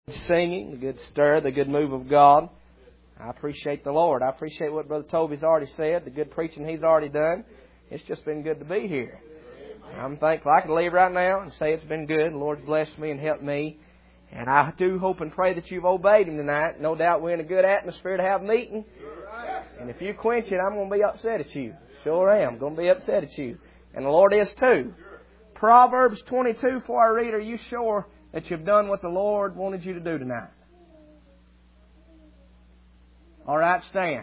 Singing, the good stir, the good move of God. I appreciate the Lord. I appreciate what Brother Toby's already said, the good preaching he's already done. It's just been good to be here. I'm thankful. I can leave right now and say it's been good. The Lord's blessed me and helped me. And I do hope and pray that you've obeyed Him tonight. No doubt we're in a good atmosphere to have a meeting. And if you quench it, I'm going to be upset at you. Sure am. I'm going to be upset at you. And the Lord is too. Proverbs 22, before I read, are you sure that you've done what the Lord wanted you to do tonight? All right, stand.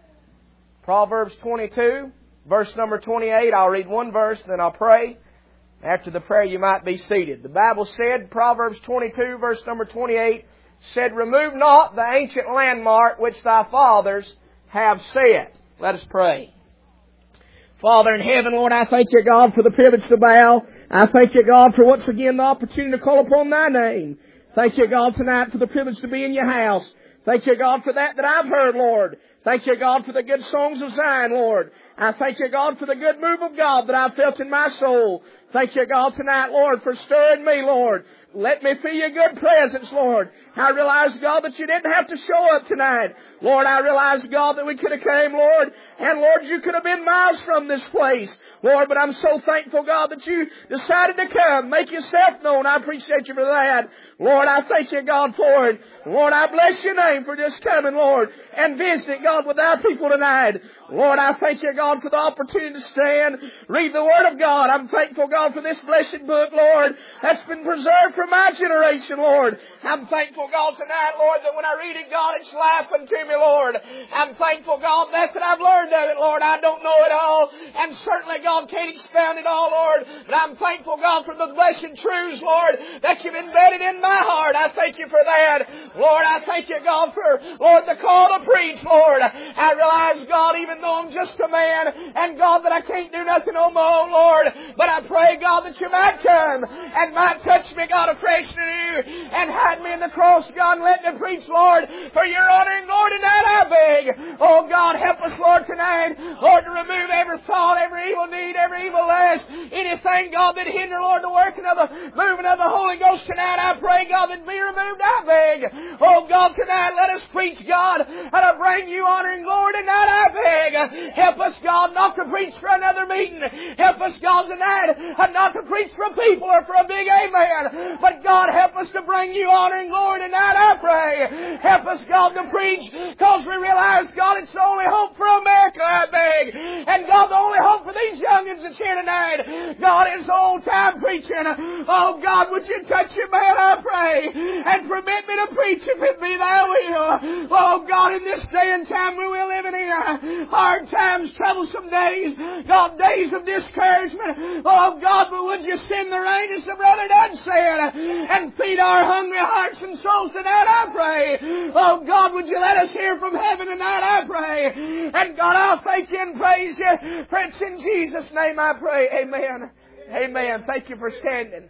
Proverbs 22, verse number 28. I'll read one verse, then I'll pray. After the prayer, you might be seated. The Bible said, Proverbs 22, verse number 28, said, "Remove not the ancient landmark which thy fathers have set." Let us pray. Father in heaven, Lord, I thank you, God, for the privilege to bow. I thank you, God, for once again the opportunity to call upon Thy name. Thank you, God, tonight for the privilege to be in your house. Thank you, God, for that I've heard, Lord. Thank you, God, for the good songs of Zion, Lord. I thank you, God, for the good move of God that I've felt in my soul. Thank you, God, tonight, Lord, for stirring me, Lord. Let me feel your good presence, Lord. I realize, God, that you didn't have to show up tonight. Lord, I realize, God, that we could have came, Lord, and Lord, you could have been miles from this place. Lord, but I'm so thankful, God, that you decided to come. Make yourself known. I appreciate you for that. Lord, I thank you, God, for it. Lord, I bless your name for just coming, Lord, and visiting, God, with our people tonight. Lord, I thank you, God, for the opportunity to stand, read the Word of God. I'm thankful, God, for this blessed book, Lord, that's been preserved for my generation, Lord. I'm thankful, God, tonight, Lord, that when I read it, God, it's life unto me, Lord. I'm thankful, God, that I've learned of it, Lord. I don't know it all, and certainly, God, can't expound it all, Lord. But I'm thankful, God, for the blessed truths, Lord, that you've embedded in my heart. I thank you for that. Lord, I thank you, God, for, Lord, the call to preach, Lord. I realize, God, even though I'm just a man, and God, that I can't do nothing on my own, Lord, but I pray, God, that you might come and might touch me, God, afresh and anew, and hide me in the cross, God, and let me preach, Lord, for your honor and glory tonight, I beg. Oh, God, help us, Lord, tonight, Lord, to remove every thought, every evil deed, every evil lust, anything, God, that hinder, Lord, the working of the movement of the Holy Ghost tonight, I pray, God, that be removed, I beg. Oh, God, tonight, let us preach, God, and I bring you honor and glory tonight, I beg. Help us, God, not to preach for another meeting. Help us, God, tonight, not to preach for people or for a big amen. But, God, help us to bring you honor and glory tonight, I pray. Help us, God, to preach, because we realize, God, it's the only hope for America, I beg. And, God, the only hope for these youngins that's here tonight, God, is old-time preaching. Oh, God, would you touch your man, I pray, and permit me to preach if it be thy will. Oh, God, in this day and time we will live in here, hard times, troublesome days, God, days of discouragement. Oh, God, but would you send the rain, as the brother Doug said, and feed our hungry hearts and souls tonight, I pray. Oh, God, would you let us hear from heaven tonight, I pray. And, God, I'll thank you and praise you, for it's in Jesus' name I pray. Amen. Amen. Thank you for standing.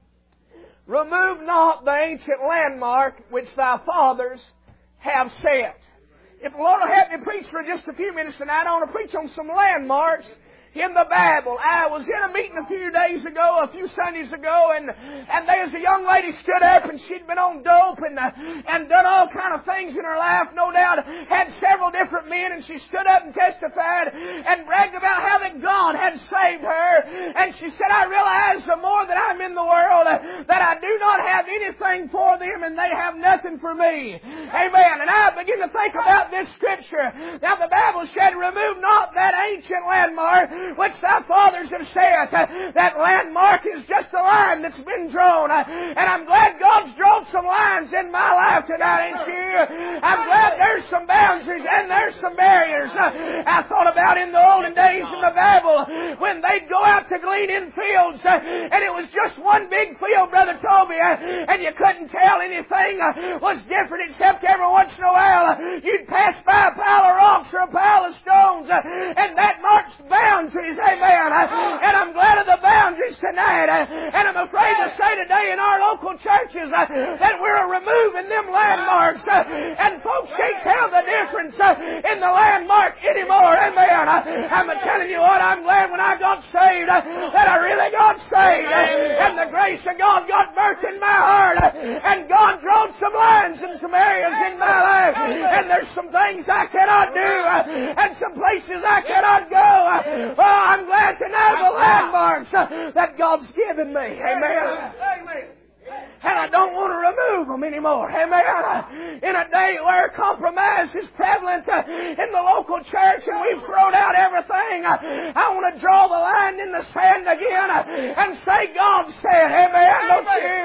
Remove not the ancient landmark which thy fathers have set. If the Lord will help me preach for just a few minutes tonight, I want to preach on some landmarks in the Bible. I was in a meeting a few Sundays ago, and there was a young lady stood up, and she'd been on dope and done all kind of things in her life, no doubt, had several different men, and she stood up and testified and bragged about how that God had saved her. And she said, I realize the more that I'm in the world, that I do not have anything for them, and they have nothing for me. Amen. And I begin to think about this scripture. Now the Bible said, remove not that ancient landmark which thy fathers have set. That landmark is just a line that's been drawn. And I'm glad God's drawn some lines in my life tonight, ain't you? I'm glad there's some boundaries and there's some barriers. I thought about in the olden days in the Bible when they'd go out to glean in fields, and it was just one big field, Brother Toby, and you couldn't tell anything was different except every once in a while you'd pass by a pile of rocks or a pile of stones, and that marks boundaries, amen. And I'm glad of the boundaries tonight, and I'm afraid to say today in our local churches that we're removing them them landmarks, and folks can't tell the difference in the landmark anymore. Amen. I'm telling you what, I'm glad when I got saved that I really got saved, and the grace of God got birthed in my heart, and God drew some lines in some areas in my life, and there's some things I cannot do, and some places I cannot go. Oh, I'm glad to know the landmarks that God's given me. Amen. And I don't want to remove them anymore. Amen. In a day where compromise is prevalent in the local church and we've thrown out everything, I want to draw the line in the sand again and say God said. Amen. Don't you?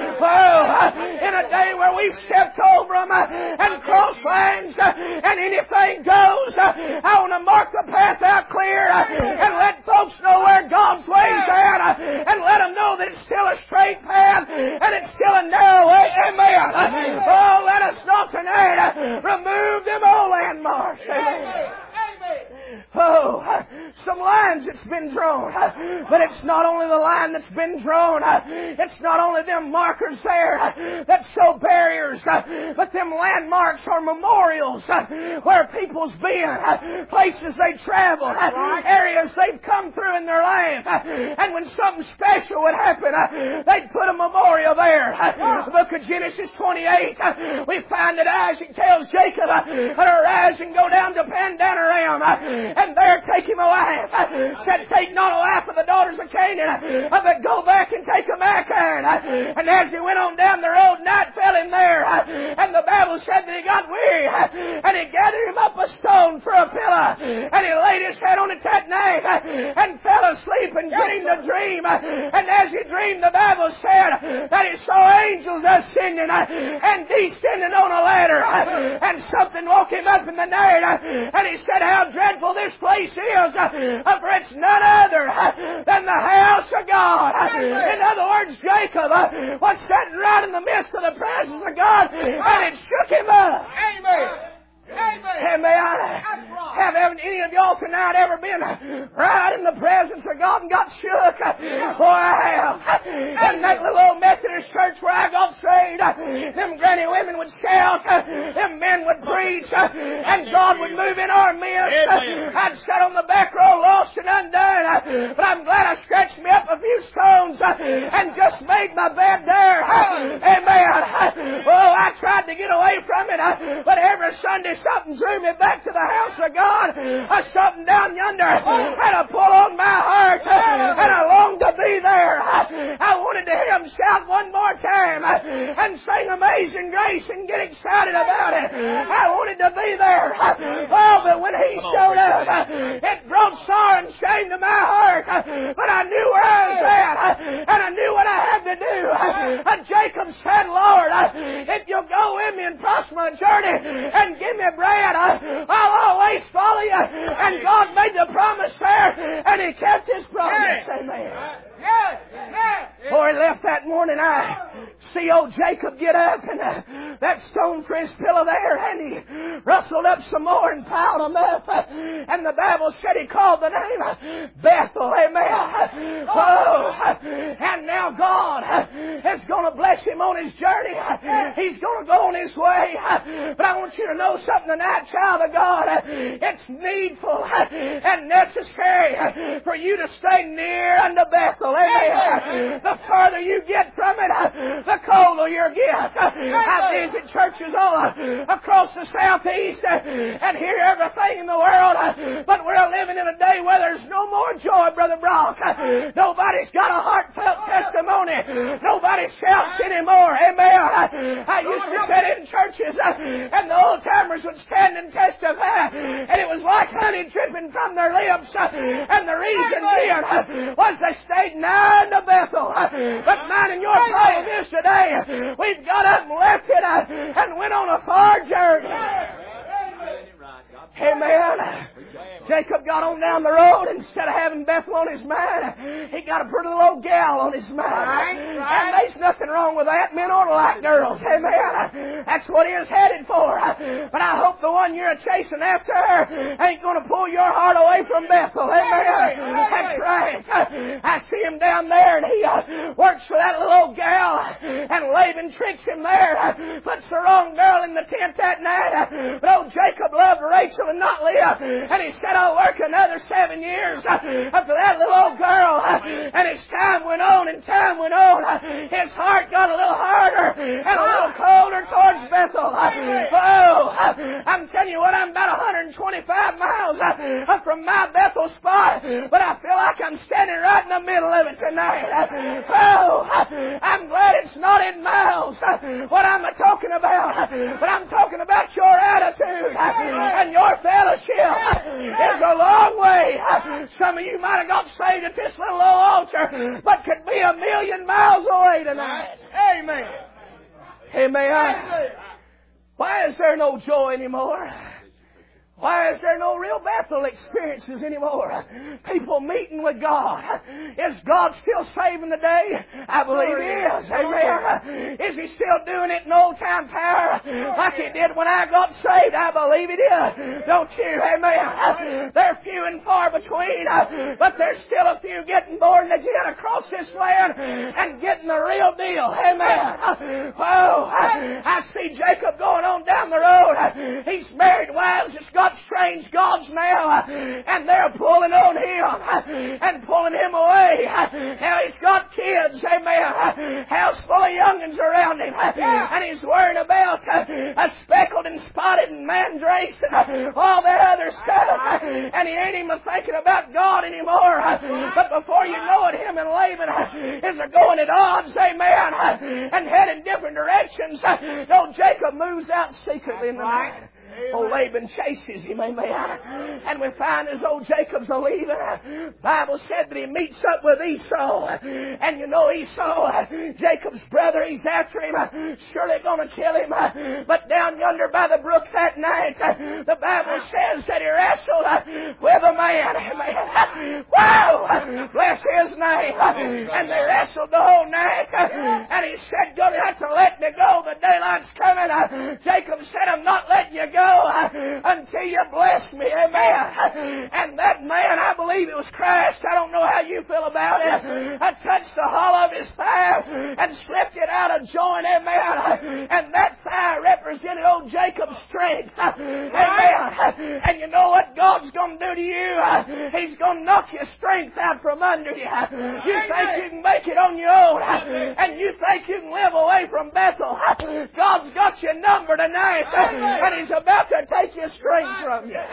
In a day where we've stepped over them and crossed lines and anything goes, I want to mark the path out clear and let folks know where God's ways at, and let them know that it's still a straight path and it's still a narrow way. Amen. Oh, let us not tonight remove them old landmarks. Amen. Oh, some lines that's been drawn. But it's not only the line that's been drawn. It's not only them markers there that show barriers, but them landmarks are memorials where people's been, places they traveled, areas they've come through in their life. And when something special would happen, they'd put a memorial there. The book of Genesis 28, we find that Isaac tells Jacob to arise and go down to Padan-aram, and there take him a wife. Said, take not a wife of the daughters of Canaan, but go back and take a Maacah. And as he went on down the road, night fell him there, and the Bible said that he got weary, and he gathered him up a stone for a pillow, and he laid his head on it that night, and fell asleep and dreamed a dream. And as he dreamed, the Bible said that he saw angels ascending and descending on a ladder, and something woke him up in the night, and he said, how dreadful this place is, for it's none other than the house of God. In other words, Jacob was sitting right in the midst of the presence of God, and it shook him up. Amen. Have any of y'all tonight ever been right in the presence of God and got shook? Boy, I have. In that little old Methodist church where I got saved, them granny women would shout, them men would preach, and God would move in our midst. I'd sat on the back row lost and undone, but I'm glad I scratched me up a few stones and just made my bed there. Amen. Oh, I tried to get away from it, but every Sunday something drew me back to the house of God. Something down yonder had a pull on my heart, and I longed to be there. I wanted to hear him shout one more time and sing Amazing Grace and get excited about it. I wanted to be there. Oh, but when he showed up, it brought sorrow and shame to my heart. But I knew where I was at, and I knew what I had to do. Jacob said, Lord, if you'll go with me and prosper my journey and give me bread, I'll always follow you. And God made the promise there, and he kept his promise. Amen. Before he left that morning, I see old Jacob get up and that stone for his pillow there, and he rustled up some more and piled them up. And the Bible said he called the name Bethel. Amen. Oh, and now God is going to bless him on his journey. He's going to go on his way. But I want you to know something tonight, child of God. It's needful and necessary for you to stay near unto Bethel. Amen. The further you get from it, the colder you'll get. I visit churches all across the southeast and hear everything in the world, but we're living in a day where there's no more joy, Brother Brock. Nobody's got a heartfelt testimony. Nobody shouts anymore. Amen. I used to sit in churches and the old timers would stand and testify, and it was like honey dripping from their lips. And the reason being was they stayed nigh to Bethel. But mine and your problem is today, we've got up and left it and went on a far journey. Amen. Jacob got on down the road. Instead of having Bethel on his mind, he got a pretty little gal on his mind. And there's nothing wrong with that. Men ought to like girls. Amen. That's what he is headed for. But I hope the one you're chasing after ain't going to pull your heart away from Bethel. Amen. That's right. I see him down there, and he works for that little old gal, and Laban tricks him there, puts the wrong girl in the tent that night. But old Jacob loved Rachel and not Leah, and he said, I'll work another 7 years for that little old girl. And as time went on and time went on, his heart got a little harder and a little colder towards Bethel. Oh, I'm telling you what, I'm about 125 miles from my Bethel spot, but I feel like I'm standing right in the middle of it tonight. Oh, I'm glad it's not in miles what I'm talking about, but I'm talking about your attitude and your fellowship is a long way. Some of you might have got saved at this little old altar, but could be 1,000,000 miles away tonight. Amen. Amen. Why is there no joy anymore? Why is there no real Bethel experiences anymore? People meeting with God. Is God still saving today? I believe He is. Amen. Is He still doing it in old time power like He did when I got saved? I believe He did. Don't you? Amen. They're few and far between, but there's still a few getting born again across this land and getting the real deal. Amen. Oh, I see Jacob going on down the road. He's married wives that's got strange gods now, and they're pulling on him and pulling him away. Now he's got kids, amen, house full of young'uns around him, and he's worrying about a speckled and spotted and mandrakes and all that other stuff, and he ain't even thinking about God anymore. But before you know it, him and Laban is going at odds, amen, and heading different directions. So Jacob moves out secretly in the night. Old Laban chases him, amen. And we find as old Jacob's a leaving. Bible said that he meets up with Esau. And you know Esau, Jacob's brother, he's after him. Surely going to kill him. But down yonder by the brook that night, the Bible says that he wrestled with a man. Amen. Wow! Bless his name. And they wrestled the whole night. And he said, you're going to have to let me go. The daylight's coming. Jacob said, I'm not letting you go until you bless me. Amen. And that man, I believe it was Christ. I don't know how you feel about it. I touched the hollow of his thigh and slipped it out of joint. Amen. And that thigh represented old Jacob's strength. Amen. And you know what God's going to do to you? He's going to knock your strength out from under you. You think you can make it on your own, and you think you can live away from Bethel. God's got your number tonight, and He's about to take your strength from you.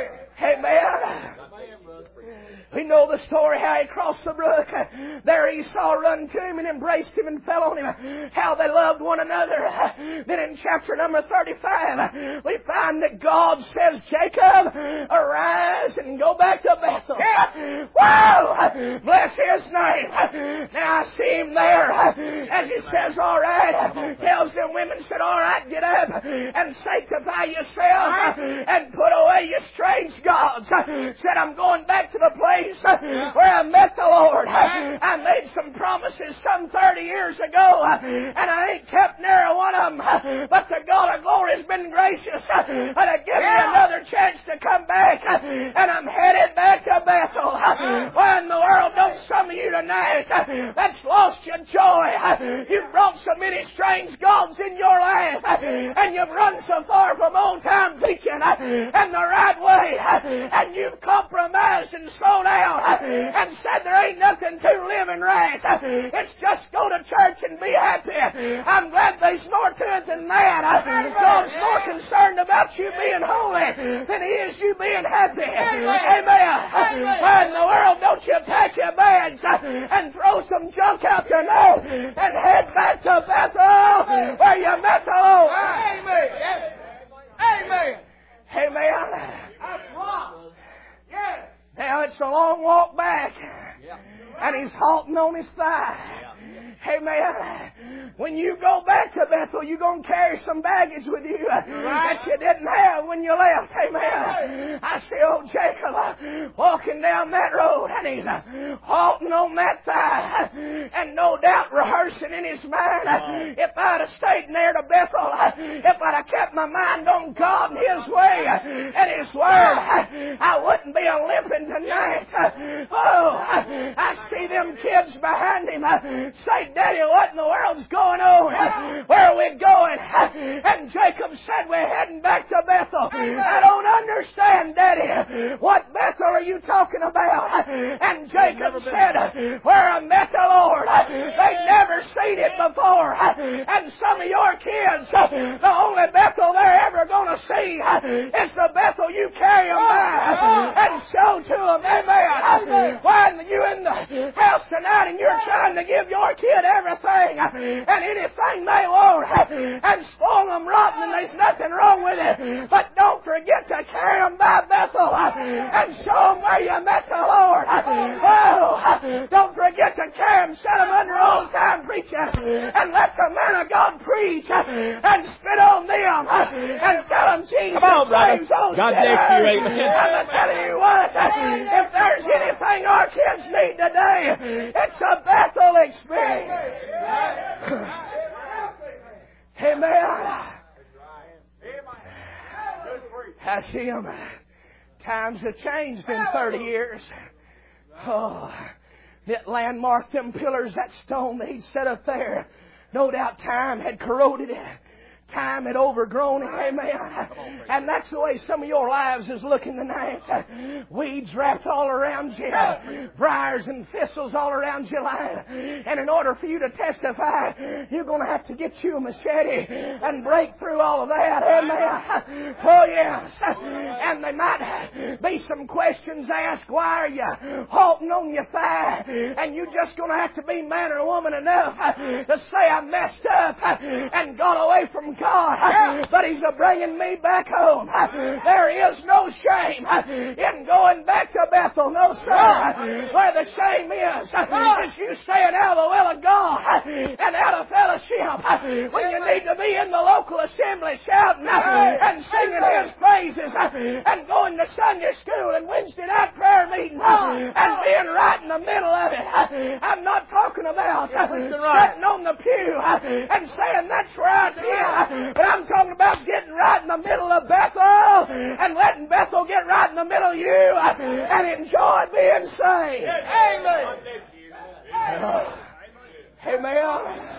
Amen. We know the story how he crossed the brook. There Esau run to him and embraced him and fell on him. How they loved one another. Then in chapter number 35, we find that God says, Jacob, arise and go back to Bethel. Wow! Bless his name. Now I see him there. As he says, all right, tells them women, said, all right, get up and sanctify yourself and put away your strange gods. Said, I'm going back to the place where I met the Lord. I made some promises some 30 years ago, and I ain't kept near one of them. But the God of glory has been gracious and I give me another chance to come back, and I'm headed back to Bethel. Why in the world don't some of you tonight that's lost your joy? You've brought so many strange gods in your life, and you've run so far from old time teaching and the right way, and you've compromised and sold out and said there ain't nothing to living right. It's just go to church and be happy. I'm glad there's more to it than that. God's more concerned about you being holy than He is you being happy. Amen. Why in the world don't you pack your bags and throw some junk out your nose and head back to Bethel where you met the Lord? Amen. Amen. Amen. That's right. Yeah. Now it's a long walk back, and he's halting on his thigh. Amen. When you go back to Bethel, you're going to carry some baggage with you that you didn't have when you left. Amen. I see old Jacob walking down that road, and he's halting on that thigh, and no doubt rehearsing in his mind, if I'd have stayed near to Bethel, if I'd have kept my mind on God and His way and His Word, I wouldn't be limping tonight. Oh, I see them kids behind him say, Daddy, what in the world's going on? Where are we going? And Jacob said, we're heading back to Bethel. I don't understand, Daddy. What Bethel are you talking about? And Jacob said, we're a Bethel, Lord. They've never seen it before. And some of your kids, the only Bethel they're ever going to see is the Bethel you carry them by and show to them. Amen. When you're in the house tonight and you're trying to give your kid everything and anything they want and spoil them rotten, and there's nothing wrong with it. But don't forget to carry them by Bethel and show them where you met the Lord. Oh, don't forget to carry them, set them under old-time preacher, and let the man of God preach and spit on them and tell them Jesus saves those God bless you, amen. I'm telling you what, if there's anything our kids need today, it's a Bethel experience. Amen. I see them. Times have changed in 30 years. Oh, that landmark, them pillars, that stone that he set up there, no doubt time had corroded it. Time had overgrown it, amen. And that's the way some of your lives is looking tonight. Weeds wrapped all around you. Briars and thistles all around your life. And in order for you to testify, you're going to have to get you a machete and break through all of that, amen. Oh, yes. And there might be some questions asked. Why are you halting on your thigh? And you're just going to have to be man or woman enough to say, I messed up and got away from God, but He's bringing me back home. There is no shame in going back to Bethel. No, sir. Where the shame is you staying out of the will of God and out of fellowship when you need to be in the local assembly shouting and singing His praises and going to Sunday school and Wednesday night prayer meeting and being right in the middle of it. I'm not talking about sitting on the pew and saying that's where I feel. But I'm talking about getting right in the middle of Bethel and letting Bethel get right in the middle of you and enjoy being saved. Amen. Amen.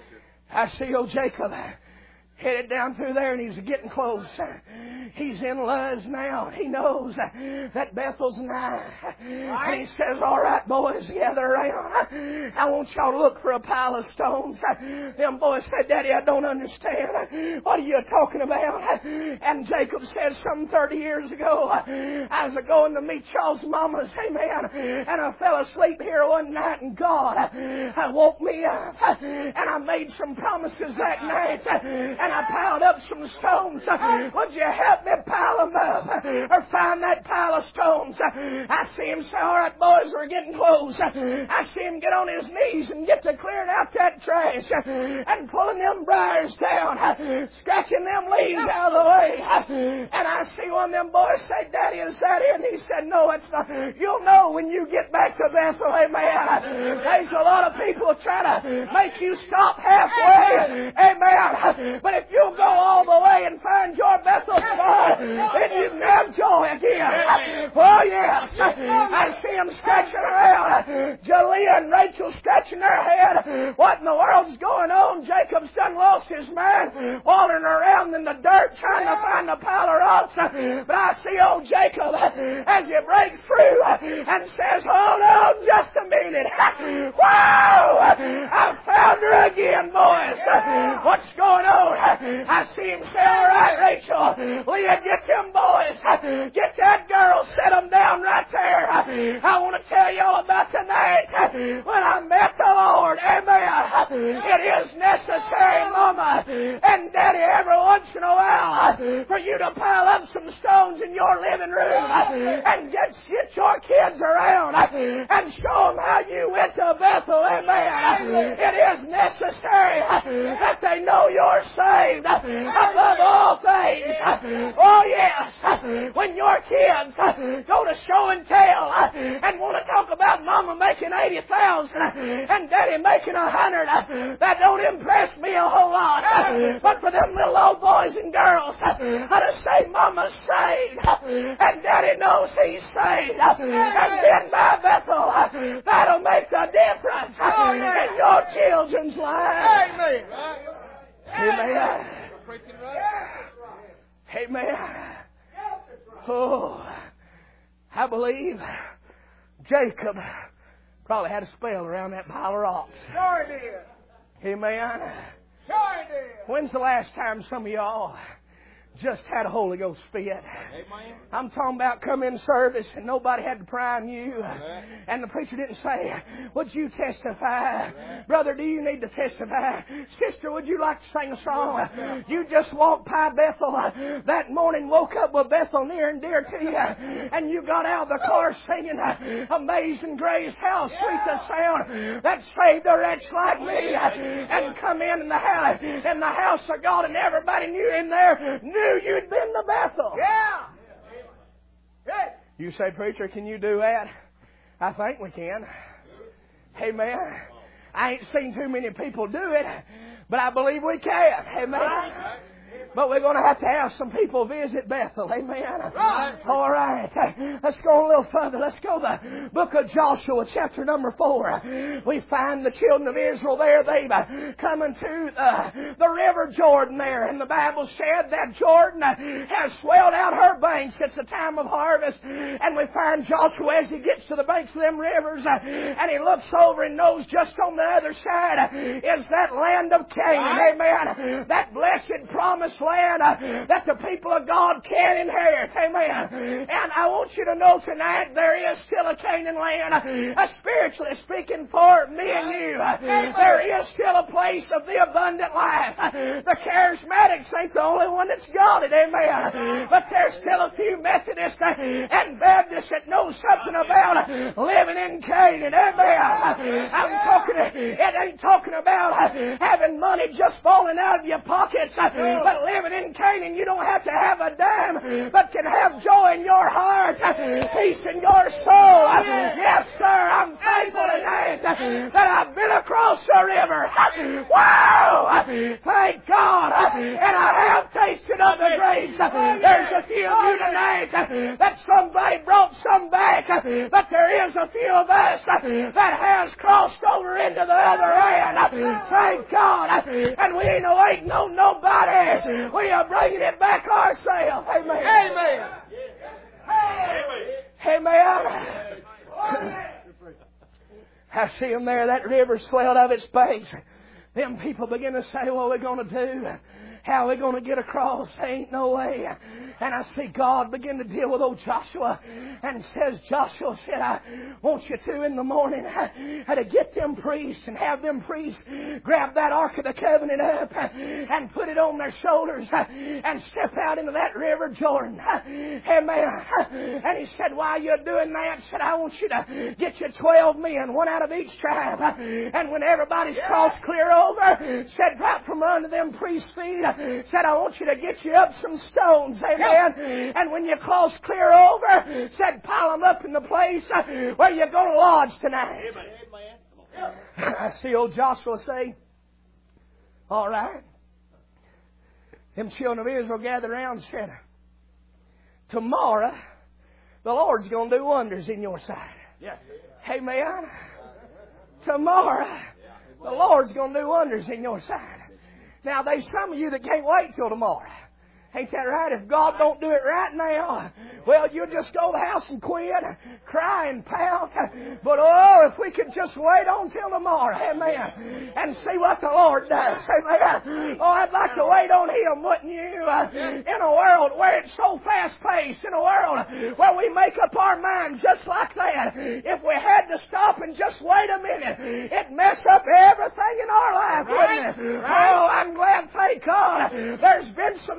I see old Jacob headed down through there, and he's getting close. He's in Luz now. He knows that Bethel's nigh. And he says, all right, boys, gather around. I want y'all to look for a pile of stones. Them boys said, Daddy, I don't understand. What are you talking about? And Jacob says, some 30 years ago, I was going to meet y'all's mamas, amen, and I fell asleep here one night, and God woke me up, and I made some promises that night, and I piled up some stones. Would you help me pile them up or find that pile of stones? I see him say, all right, boys, we're getting close. I see him get on his knees and get to clearing out that trash and pulling them briars down, scratching them leaves out of the way. And I see one of them boys say, Daddy, is that it? And he said, no, it's not. You'll know when you get back to Bethel, amen. There's a lot of people trying to make you stop halfway, amen. But if you'll go all the way and find your Bethel spot, then you can have joy again. Oh, yes. I see them scratching around. Jalea and Rachel scratching their head. What in the world's going on? Jacob's done lost his mind, wandering around in the dirt trying to find a pile of rocks. But I see old Jacob as he breaks through and says, hold on just a minute. Wow! I found her again, boys. What's going on? I see him say, all right, Rachel, Leah, get them boys. Get that girl, set them down right there. I want to tell you all about tonight when I met the Lord. Amen. It is necessary, Mama and Daddy, every once in a while for you to pile up some stones in your living room and get your kids around and show them how you went to Bethel. Amen. It is necessary that they know you're saved above all things. Oh yes, when your kids go to show and tell and want to talk about Mama making 80,000 and Daddy making 100, that don't impress me a whole lot. But for them little old boys and girls, to say Mama's saved and Daddy knows he's saved, and then by Bethel, that'll make the difference in your children's lives. Amen. Amen. Oh, I believe Jacob probably had a spell around that pile of rocks. Sure did. Amen. Sure did. When's the last time some of y'all just had a Holy Ghost fit? Amen. I'm talking about come in service and nobody had to pry on you. And the preacher didn't say, would you testify? Brother, do you need to testify? Sister, would you like to sing a song? You just walked by Bethel that morning, woke up with Bethel near and dear to you, and you got out of the car singing Amazing Grace, how sweet the sound that saved a wretch like me, and come in the house of God, and everybody knew in there knew you'd been to Bethel. Yeah. Good. You say, preacher, can you do that? I think we can. Amen. I ain't seen too many people do it, but I believe we can. Amen. But we're going to have some people visit Bethel. Amen. Right. All right. Let's go a little further. Let's go to the book of Joshua, chapter number 4. We find the children of Israel there. They've come into the river Jordan there. And the Bible said that Jordan has swelled out her banks. It's the time of harvest. And we find Joshua as he gets to the banks of them rivers, and he looks over and knows just on the other side is that land of Canaan. Amen. That blessed promised land that the people of God can inherit. Amen. And I want you to know tonight there is still a Canaan land, spiritually speaking, for me and you. There is still a place of the abundant life. The charismatics ain't the only one that's got it. Amen. But there's still a few Methodists and Baptists that know something about living in Canaan. Amen. It ain't talking about having money just falling out of your pockets, but living in Canaan, you don't have to have a dime, but can have joy in your heart, peace in your soul. Yes, sir, I'm thankful tonight that I've been across the river. Wow! Thank God. And I have tasted of the grapes. There's a few of you tonight that somebody brought some back, but there is a few of us that has crossed over into the other land. Thank God. And we ain't waiting on nobody. We are bringing it back ourselves. Amen. Amen. Amen. I see them there. That river swelled of its banks. Them people begin to say, what are we going to do? How are we going to get across? There ain't no way. And I see God begin to deal with old Joshua and says, Joshua said, I want you to in the morning to get them priests and have them priests grab that Ark of the Covenant up and put it on their shoulders and step out into that river Jordan. Amen. And he said, why are you doing that? Said, I want you to get you 12 men, one out of each tribe. And when everybody's crossed clear over, said, right from under them priests' feet, said, I want you to get you up some stones. Amen. And when you cross clear over, said, pile them up in the place where you're going to lodge tonight. Amen. I see old Joshua say, all right. Them children of Israel gathered around and said, tomorrow the Lord's going to do wonders in your sight. Yes. Amen. Tomorrow the Lord's going to do wonders in your sight. Now, there's some of you that can't wait till tomorrow. Ain't that right? If God don't do it right now, well, you'll just go to the house and quit, cry and pout. But oh, if we could just wait on till tomorrow, amen, and see what the Lord does, amen. Oh, I'd like to wait on Him, wouldn't you? In a world where it's so fast-paced, in a world where we make up our minds just like that, if we had to stop and just wait a minute, it'd mess up everything in our life, wouldn't it? Oh, I'm glad, thank God, there's been some time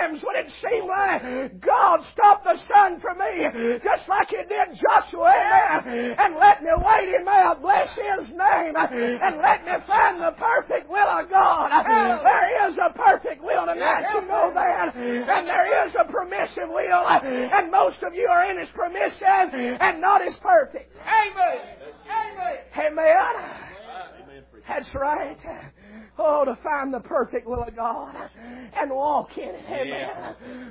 times when it seemed like God stopped the sun for me, just like He did Joshua, amen, and let me wait Him out, bless His name, and let me find the perfect will of God. There is a perfect will tonight, you know that, and there is a permissive will, and most of you are in His permissive and not His perfect. Amen. Amen. Amen. That's right. Oh, to find the perfect will of God and walk in it. Amen.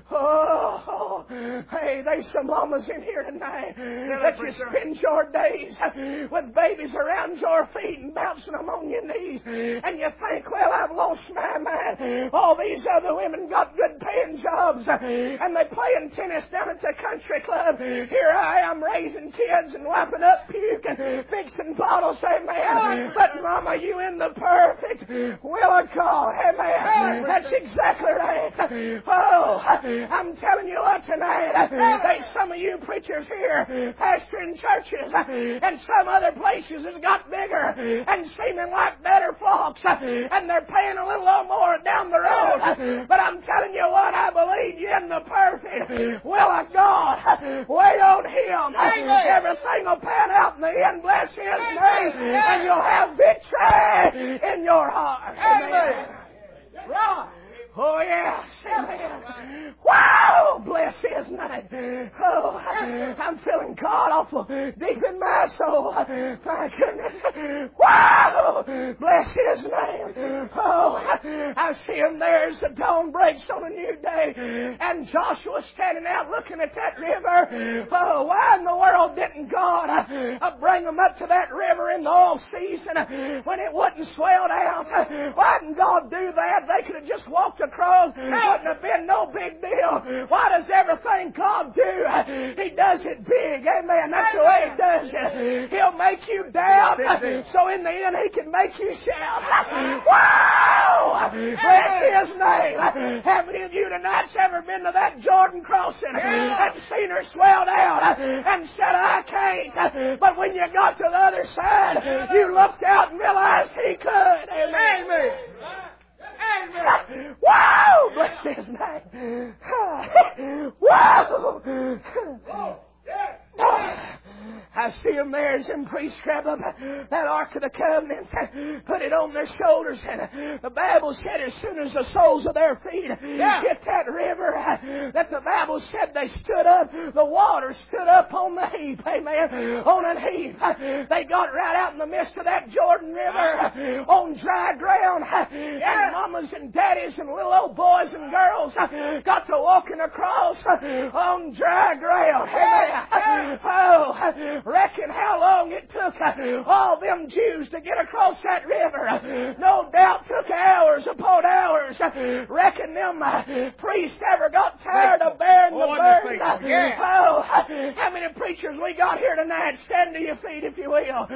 Oh, hey, there's some mamas in here tonight that you spend your days with babies around your feet and bouncing them on your knees. And you think, well, I've lost my mind. All these other women got good paying jobs and they playing tennis down at the country club. Here I am raising kids and wiping up puke and fixing bottles. Amen. But Mama, you in the perfect will of God. Amen. That's exactly right. Oh, I'm telling you what tonight. There's some of you preachers here, pastoring churches, and some other places has got bigger and seeming like better folks, and they're paying a little more down the road. But I'm telling you what, I believe you in the perfect will of God. Wait on Him. Everything will pan out in the end. Bless His name, and you'll have victory in your heart. Amen. Right. Oh, yes. Amen. Wow! Bless His name. Oh, I'm feeling God awful deep in my soul. My goodness. Wow! Bless His name. Oh, I see Him there as the dawn breaks on a new day. And Joshua standing out looking at that river. Oh, why in the world didn't God bring them up to that river in the off season when it wouldn't swell down? Why didn't God do that? They could have just walked across. It wouldn't have been no big deal. Why does everything God do? He does it big. Amen. That's the way He does it. He'll make you doubt, so in the end He can make you shout. Wow! Bless His name. How many of you tonight's ever been to that Jordan crossing and seen her swelled out and said, I can't? But when you got to the other side, you looked out and realized He could. Amen. Amen. Wow! Bless His name. Wow! I see them there as them priests grab up that Ark of the Covenant and put it on their shoulders. And the Bible said as soon as the soles of their feet hit that river, that the Bible said they stood up. The water stood up on the heap. Amen. On a heap. They got right out in the midst of that Jordan River on dry ground. And mamas and daddies and little old boys and girls got to walking across on dry ground. Amen. Oh, reckon how long it took all them Jews to get across that river. No doubt took hours upon hours. Reckon them priests ever got tired of bearing the burden. Oh, how many preachers we got here tonight? Stand to your feet if you will.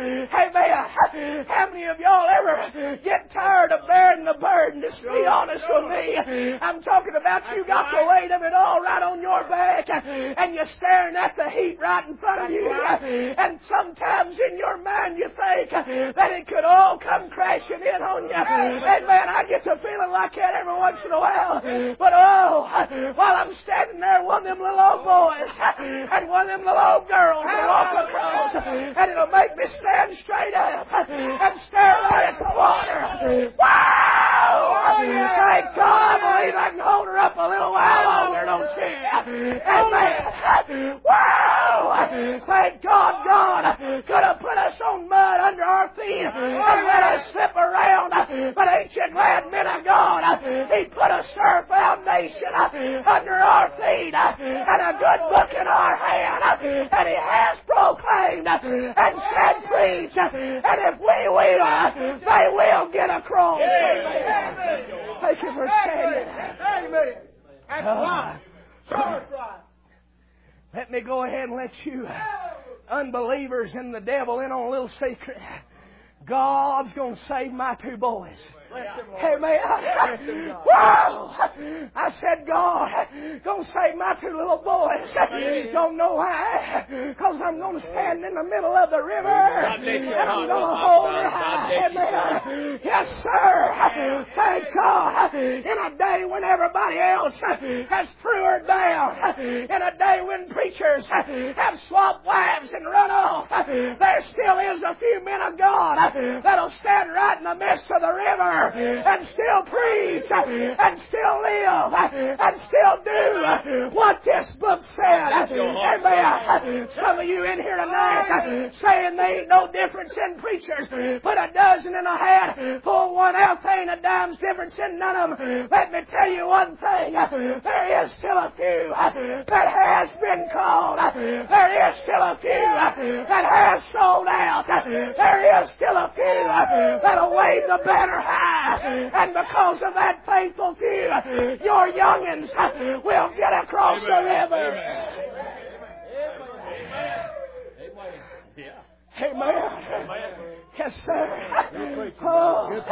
Amen. How many of y'all ever get tired of bearing the burden? Just be honest with me. I'm talking about you got the weight of it all right on your back and you're staring at the heat right in front of you. And sometimes in your mind you think that it could all come crashing in on you. Amen. I get to feeling like that every once in a while. But while I'm standing there, one of them little old boys and one of them little old girls will walk across and it'll make me stand straight up and stare right at the water. Wow! Thank God, I believe I can hold her up a little while longer, don't you? Amen. Wow! Thank God, God could have put us on mud under our feet and let us slip around. But ain't you glad, men of God, He put a sure foundation under our feet and a good book in our hand. And He has proclaimed and said, preach. And if we will, they will get across. Amen. Thank you for standing. Amen. That's right. That's right. Let me go ahead and let you unbelievers and the devil in on a little secret. God's going to save my two boys. Amen. Wow! I said, God, gonna save my two little boys. Don't know why. Because I'm gonna stand in the middle of the river and I'm gonna hold her high. Amen. Yes, sir. Thank God. In a day when everybody else has threw her down, in a day when preachers have swapped wives and run off, there still is a few men of God that'll stand right in the midst of the river and still preach and still live and still do what this book said. Amen. Some of you in here tonight saying there ain't no difference in preachers. Put a dozen in a hat, pull one out, there ain't a dime's difference in none of them. Let me tell you one thing. There is still a few that has been called. There is still a few that has sold out. There is still a few that'll wave the banner high. And because of that faithful few, your youngins will get across the river. Amen. Yes, sir. Oh.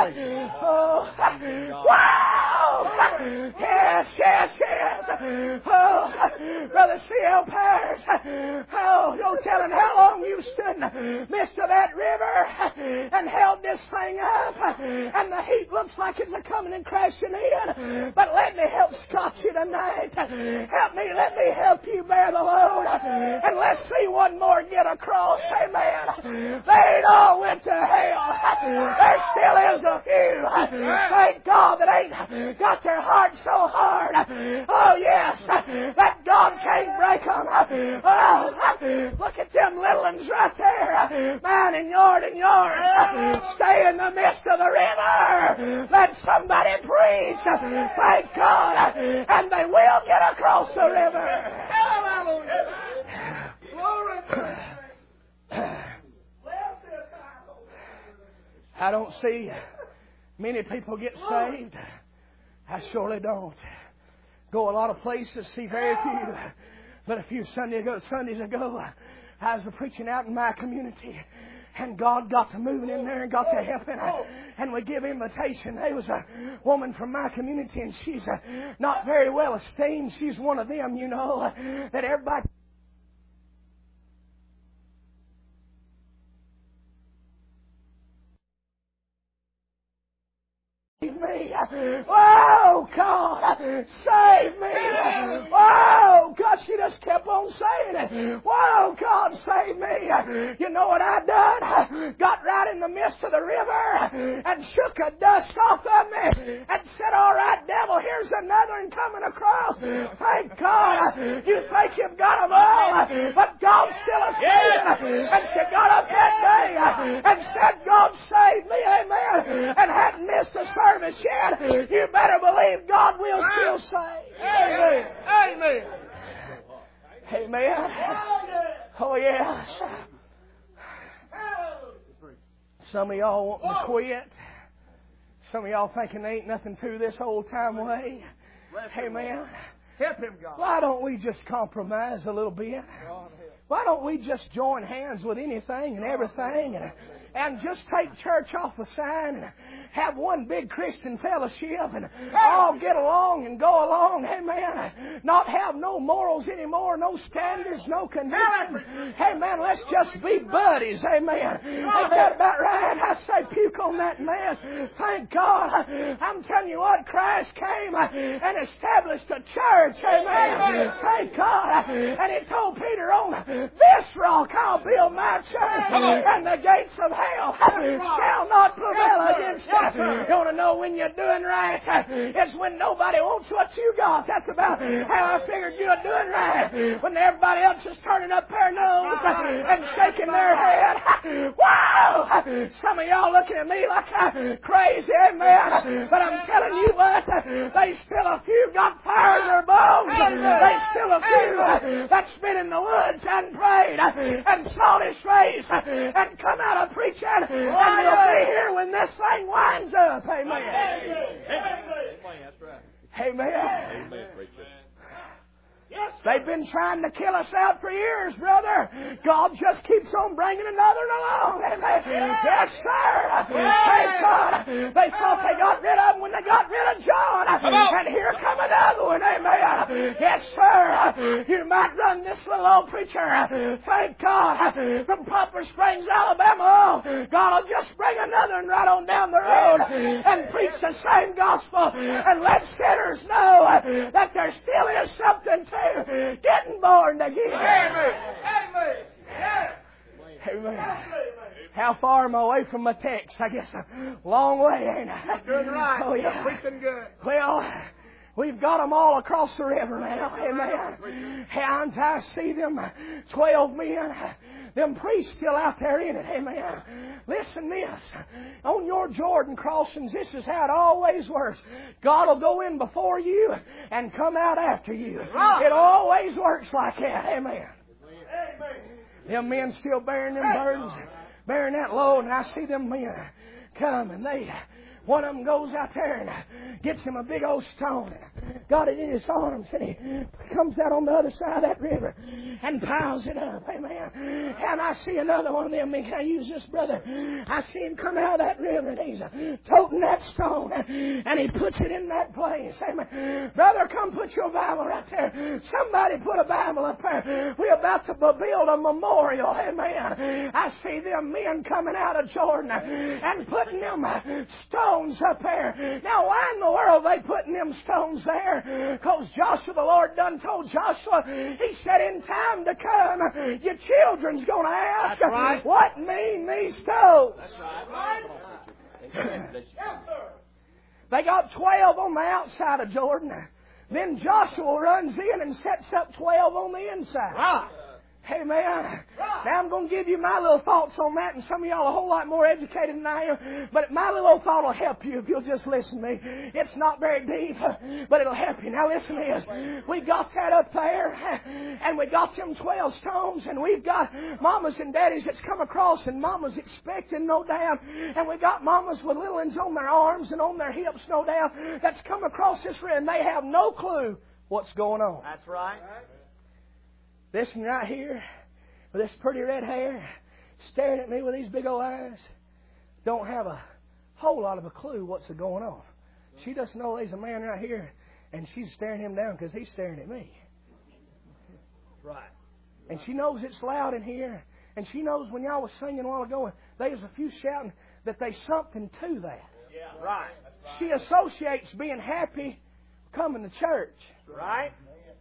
Wow. Yes. Oh, Brother C.L. Pears. Oh, no telling how long you stood in the midst of that river and held this thing up. And the heat looks like it's coming and crashing in. But let me help scotch you tonight. Let me help you bear the load. And let's see one more get across. Amen. They ain't all went to hell. There still is a few. Thank God that ain't got their heart so hard. Oh yes, that God can't break them. Oh, look at them little ones right there. Mine and yours. Stay in the midst of the river. Let somebody preach. Thank God. And they will get across the river. Hallelujah. Glory. I don't see many people get saved. I surely don't. Go a lot of places, see very few. But a few Sundays ago, I was preaching out in my community. And God got to moving in there and got to helping. And we give invitation. There was a woman from my community, and she's not very well esteemed. She's one of them, that everybody... Save me. Oh, God, save me. Oh, God, she just kept on saying it. Oh, God, save me. You know what I done? Got right in the midst of the river and shook the dust off of me and said, all right, devil, here's another one coming across. Thank God. You think you've got them all, but God's still a saving. And she got up that day and said, God, save me, amen, and hadn't missed a service yet. You better believe God will still save. Amen. Amen. Amen. Oh, yes. Some of y'all wanting to quit. Some of y'all thinking there ain't nothing to this old time way. Amen. Help him, God. Why don't we just compromise a little bit? Why don't we just join hands with anything and everything and just take church off the sign and have one big Christian fellowship and all get along and go along? Amen. Not have no morals anymore, no standards, no conviction. Amen. Let's just be buddies. Amen. Ain't that about right? I say puke on that mess. Thank God. I'm telling you what, Christ came and established a church. Amen. Thank God. And He told Peter, on this rock I'll build my church, and the gates of hell shall not prevail against it. You want to know when you're doing right? It's when nobody wants what you got. That's about how I figured you were doing right. When everybody else is turning up their nose and shaking their head. Wow! Some of y'all looking at me like I'm crazy, amen. But I'm telling you what, they still a few got fire in their bones. They still a few that's been in the woods and prayed and sought His face and come out of preaching, and you'll be here when this thing winds up. Amen. Amen. That's right. Amen. Amen. They've been trying to kill us out for years, brother. God just keeps on bringing another along. Amen. Yes, sir. Thank God. They thought they got rid of him when they got rid of John. And here come another one. Amen. Yes, sir. You might run this little old preacher. Thank God. From Poplar Springs, Alabama. Oh, God will just bring another one right on down the road and preach the same gospel and let sinners know that there still is something to getting born again. Amen. Amen. Yes. Amen. How far am I away from my text? I guess a long way, ain't I? Doing right. Oh, yeah. Preaching good. Well, we've got them all across the river now. Amen. And I see them 12 men. Them priests still out there in it. Amen. Listen this. On your Jordan crossings, this is how it always works. God will go in before you and come out after you. It always works like that. Amen. Them men still bearing them burdens, bearing that load, and I see them men come and one of them goes out there and gets him a big old stone and got it in his arms, and he comes out on the other side of that river and piles it up. Amen. And I see another one of them. Can I use this, brother? I see him come out of that river and he's toting that stone and he puts it in that place. Amen. Brother, come put your Bible right there. Somebody put a Bible up there. We're about to build a memorial. Amen. I see them men coming out of Jordan and putting them stones up there. Now, why in the world are they putting them stones there? Because Joshua, the Lord done told Joshua, He said, in time to come, your children's going to ask, right, what mean these stones? That's right. Yes, sir. They got 12 on the outside of Jordan. Then Joshua runs in and sets up 12 on the inside. Right. Amen. Now I'm going to give you my little thoughts on that, and some of y'all are a whole lot more educated than I am, but my little thought will help you if you'll just listen to me. It's not very deep, but it'll help you. Now listen to this. We got that up there, and we got them 12 stones, and we've got mamas and daddies that's come across, and mamas expecting, no doubt, and we got mamas with little ones on their arms and on their hips, no doubt, that's come across this river, and they have no clue what's going on. That's right. This one right here, with this pretty red hair, staring at me with these big old eyes, don't have a whole lot of a clue what's going on. She doesn't know there's a man right here, and she's staring him down because he's staring at me. Right. And she knows it's loud in here, and she knows when y'all was singing a while ago, there was a few shouting that there's something to that. Yeah. Right. She associates being happy coming to church. Right.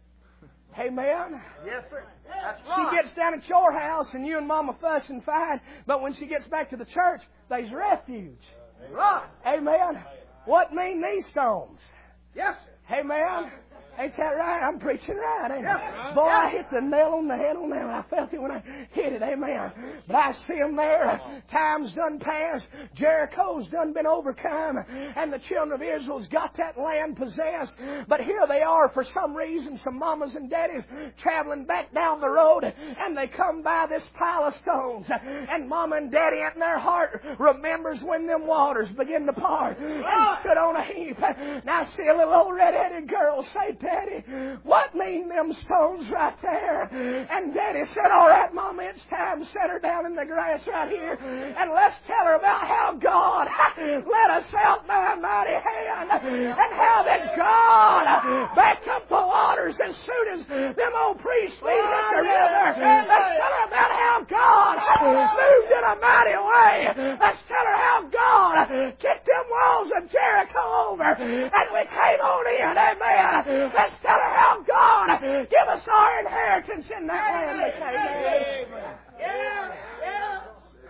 Amen. Yes, sir. That's right. She gets down at your house and you and Mama fuss and fight, but when she gets back to the church, there's refuge. Right. Amen. What mean these stones? Yes, sir. Amen. Ain't that right? I'm preaching right, ain't I? Yes. Boy, Yes. I hit the nail on the head on that one. I felt it when I hit it. Amen. But I see them there. Time's done passed. Jericho's done been overcome. And the children of Israel's got that land possessed. But here they are, for some reason, some mamas and daddies traveling back down the road. And they come by this pile of stones. And mama and daddy in their heart remembers when them waters begin to part. And stood on a heap. Now I see a little old red-headed girl say, Daddy, what mean them stones right there? And Daddy said, all right, Mama, it's time to set her down in the grass right here, and let's tell her about how God led us out by a mighty hand, and how that God backed up the waters as soon as them old priests lead hit the river. Let's tell her about how God moved in a mighty way. Let's tell her how God kicked them walls of Jericho over, and we came on in. Amen. Let's tell her how God give us our inheritance in that land we came in. Yeah. Yeah.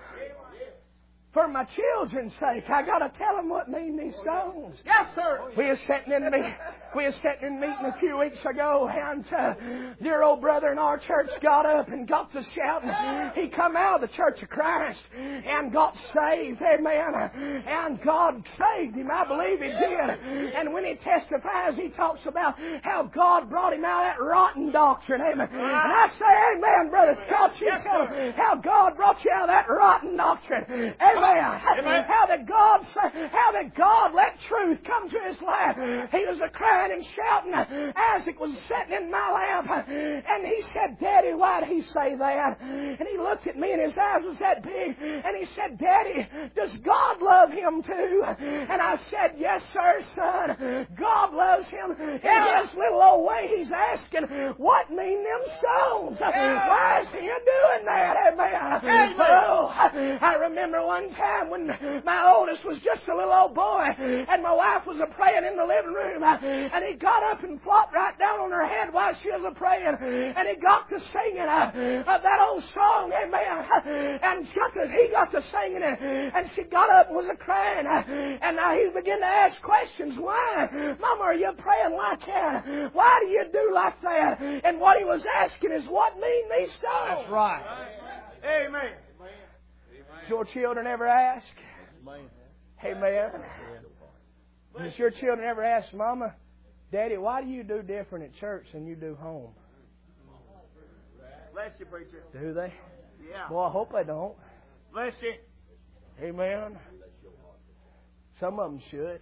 For my children's sake, I got to tell them what mean these stones. Yes, sir. We were sitting in meeting a few weeks ago, and dear old brother in our church got up and got to shouting. He come out of the Church of Christ and got saved. Amen. And God saved him. I believe He did. And when he testifies, he talks about how God brought him out of that rotten doctrine. Amen. And I say, amen, Brother Scott. You tell him how God brought you out of that rotten doctrine. Amen. How that God let truth come to his life. He was a crowd crying and shouting. Isaac was sitting in my lap, and he said, Daddy, why'd he say that? And he looked at me, and his eyes was that big, and he said, Daddy, does God love him too? And I said, yes, sir, son. God loves him. In his little old way, he's asking, what mean them stones? Why is he doing that? Amen. Oh, I remember one time when my oldest was just a little old boy, and my wife was a-praying in the living room, and he got up and flopped right down on her head while she was a-praying, and he got to singing that old song, amen, and he got to singing it, and she got up and was a-crying, and he began to ask questions. Why? Mama, are you praying like that? Why do you do like that? And what he was asking is, what mean these stones? That's right. Amen. Does your children ever ask? Amen. Does your children ever ask, Mama, Daddy, why do you do different at church than you do home? Bless you, preacher. Do they? Yeah. Well, I hope they don't. Bless you. Amen. Some of them should.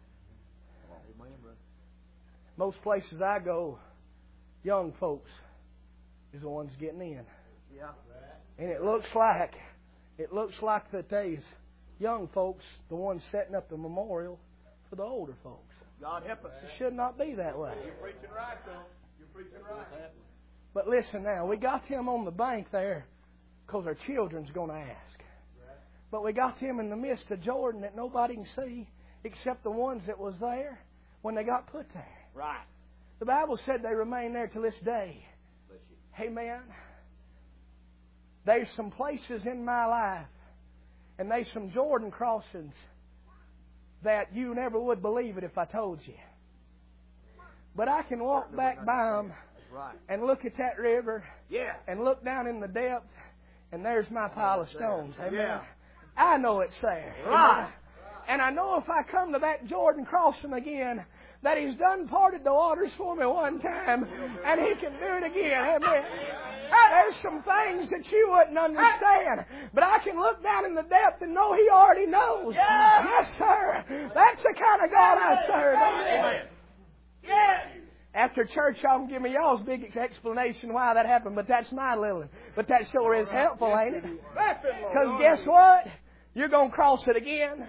Most places I go, young folks is the ones getting in. Yeah. And it looks like that these young folks, the ones setting up the memorial for the older folks. God help us. It should not be that way. You're preaching right, though. You're preaching right. But listen now, we got them on the bank there because our children's going to ask. But we got them in the midst of Jordan that nobody can see except the ones that was there when they got put there. Right. The Bible said they remain there to this day. Amen. There's some places in my life, and there's some Jordan crossings that you never would believe it if I told you. But I can walk back by them and look at that river and look down in the depth, and there's my pile of stones. Amen. Yeah. I know it's there. Right. And I know if I come to that Jordan crossing again, that He's done parted the waters for me one time, and He can do it again. Amen. There's some things that you wouldn't understand, but I can look down in the depth and know He already knows. Yes, sir. That's the kind of God I serve. Amen. Yes. After church, y'all can give me y'all's big explanation why that happened, but that's my little. But that sure is helpful, ain't it? Because guess what? You're going to cross it again.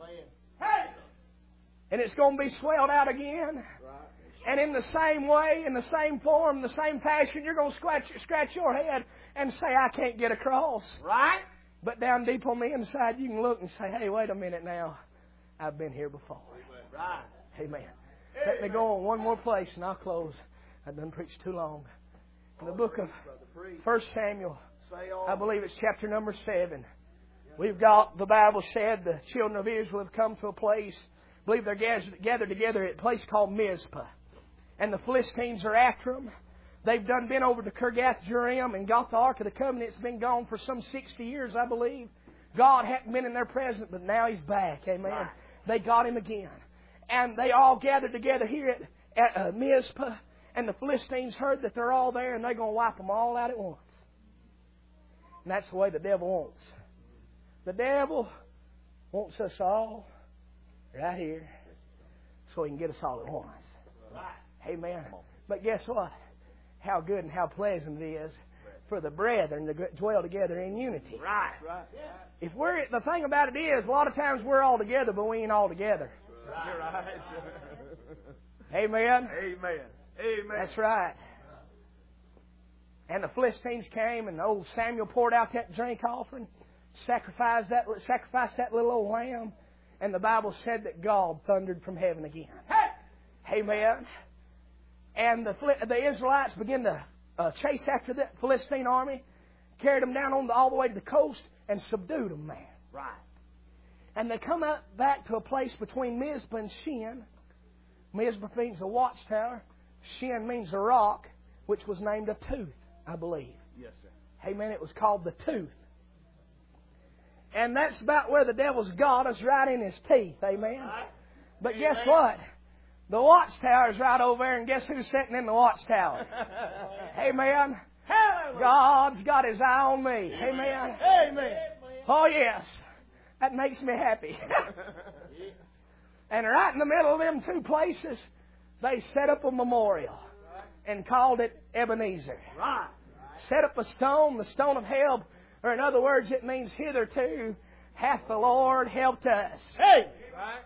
And it's going to be swelled out again. And in the same way, in the same form, the same fashion, you're going to scratch your head and say, I can't get across. Right. But down deep on the inside, you can look and say, hey, wait a minute now. I've been here before. Right. Amen. Let me go on one more place and I'll close. I've done preached too long. In the book of 1 Samuel, I believe it's chapter number 7. We've got, the Bible said, the children of Israel have come to a place, I believe they're gathered together at a place called Mizpah. And the Philistines are after them. They've done been over to Kirjath-jearim and got the Ark of the Covenant. It's been gone for some 60 years, I believe. God hadn't been in their presence, but now He's back. Amen. They got Him again. And they all gathered together here at Mizpah. And the Philistines heard that they're all there, and they're going to wipe them all out at once. And that's the way the devil wants. The devil wants us all right here so he can get us all at once. Amen. But guess what? How good and how pleasant it is for the brethren to dwell together in unity. Right. If we're, the thing about it is, a lot of times we're all together, but we ain't all together. You're right. Amen. Amen. Amen. That's right. And the Philistines came, and old Samuel poured out that drink offering, sacrificed that little old lamb, and the Bible said that God thundered from heaven again. Hey! Amen. And the Israelites began to chase after the Philistine army, carried them down all the way to the coast, and subdued them, man. Right. And they come up back to a place between Mizpah and Shin. Mizpah means a watchtower. Shin means a rock, which was named a tooth, I believe. Yes, sir. Amen. It was called the tooth. And that's about where the devil's got us, right in his teeth. Amen. Right. But guess what? The watchtower is right over there, and guess who's sitting in the watchtower? Amen. Hallelujah. God's got His eye on me. Amen. Amen. Oh, yes. That makes me happy. And right in the middle of them two places, they set up a memorial and called it Ebenezer. Right. Set up a stone, the stone of help, or in other words, it means hitherto hath the Lord helped us. Hey. Right.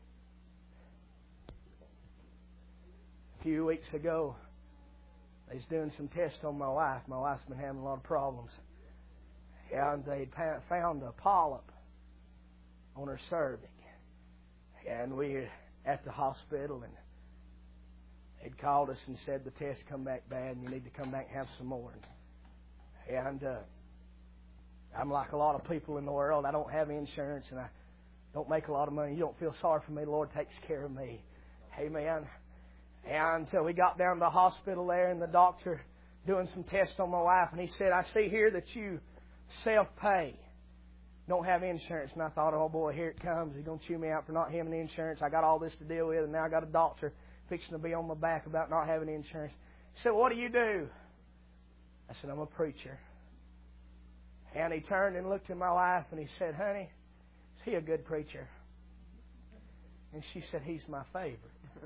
A few weeks ago, they was doing some tests on my wife. My wife's been having a lot of problems. And they'd found a polyp on her cervix. And we were at the hospital, and they'd called us and said the test come back bad and you need to come back and have some more. And I'm like a lot of people in the world. I don't have insurance and I don't make a lot of money. You don't feel sorry for me. The Lord takes care of me. Amen. And we got down to the hospital there, and the doctor doing some tests on my wife, and he said, I see here that you self-pay. Don't have insurance. And I thought, oh boy, here it comes. He's going to chew me out for not having insurance. I got all this to deal with, and now I got a doctor fixing to be on my back about not having insurance. He said, what do you do? I said, I'm a preacher. And he turned and looked at my wife, and he said, honey, is he a good preacher? And she said, he's my favorite.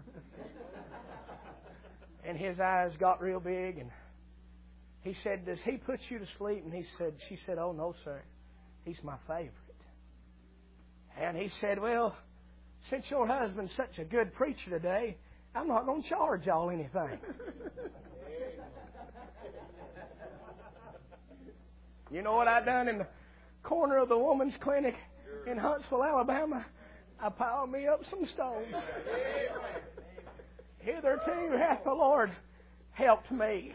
And his eyes got real big, and he said, does he put you to sleep? And she said, oh no, sir. He's my favorite. And he said, well, since your husband's such a good preacher today, I'm not going to charge y'all anything. You know what I done in the corner of the woman's clinic in Huntsville, Alabama? I piled me up some stones. Hitherto hath the Lord helped me.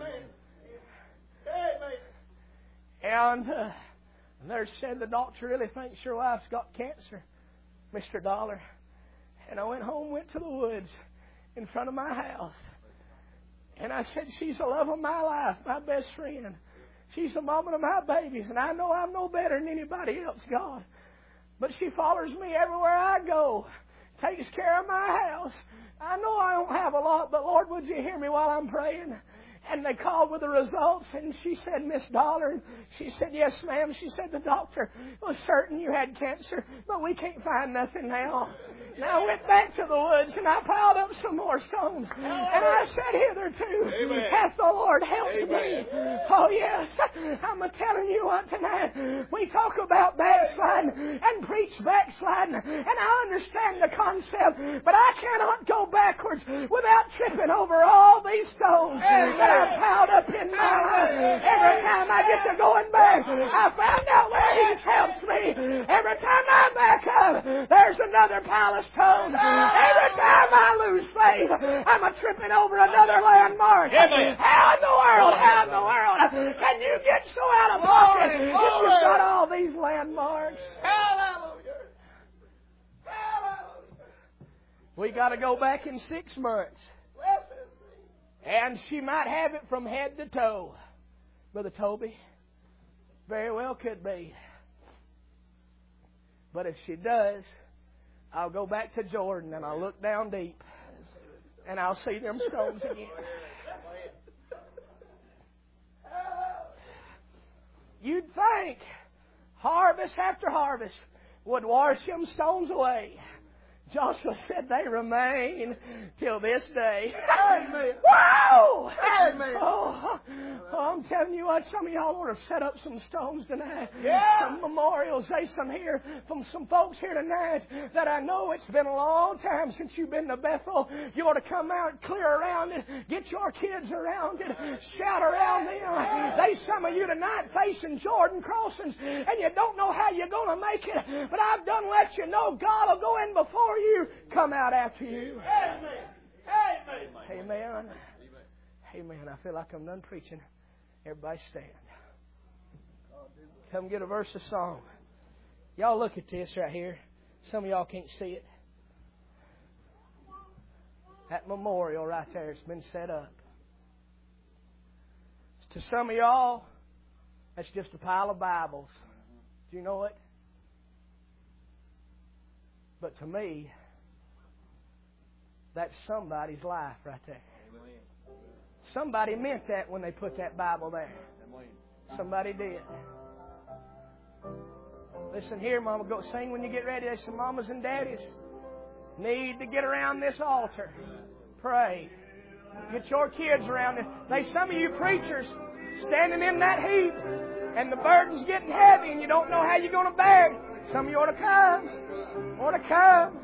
And the nurse said, the doctor really thinks your wife's got cancer, Mr. Dollar. And I went home, went to the woods in front of my house. And I said, she's the love of my life, my best friend. She's the mama of my babies. And I know I'm no better than anybody else, God. But she follows me everywhere I go, takes care of my house. I know I don't have a lot, but Lord, would you hear me while I'm praying? And they called with the results, and she said, Miss Dollar. And she said, yes, ma'am. She said, the doctor was certain you had cancer, but we can't find nothing now. And I went back to the woods, and I piled up some more stones. And I said, hitherto hath the Lord helped me. Oh, yes. I'm telling you what tonight. We talk about backsliding and preach backsliding, and I understand the concept, but I cannot go backwards without tripping over all these stones that I've piled up in my life. Every time I get to going back, I found out where He's helped me. Every time I back up, there's another pile of stones. Every time I lose faith, I'm a tripping over another landmark. How in the world can you get so out of pocket if you've got all these landmarks? Hallelujah. We got to go back in 6 months. And she might have it from head to toe. Brother Toby, very well could be. But if she does, I'll go back to Jordan and I'll look down deep and I'll see them stones again. You'd think harvest after harvest would wash them stones away. Joshua said they remain till this day. Amen. Wow! Amen. Oh, I'm telling you what, some of y'all want to set up some stones tonight. Yeah. Some memorials. There's some here from some folks here tonight that I know it's been a long time since you've been to Bethel. You ought to come out, clear around it, get your kids around it, shout around them. There's some of you tonight facing Jordan crossings, and you don't know how you're going to make it. But I've done let you know God will go in before you, come out after you. Amen. Amen. Amen. I feel like I'm done preaching. Everybody stand. Come get a verse of song. Y'all look at this right here. Some of y'all can't see it. That memorial right there, it's been set up. To some of y'all, that's just a pile of Bibles. Do you know it? But to me, that's somebody's life right there. Somebody meant that when they put that Bible there. Somebody did. Listen here, Mama. Go sing when you get ready. There's some mamas and daddies need to get around this altar. Pray. Get your kids around it. There's some of you preachers standing in that heat and the burden's getting heavy and you don't know how you're going to bear it. Some of you ought to come. Ought to come.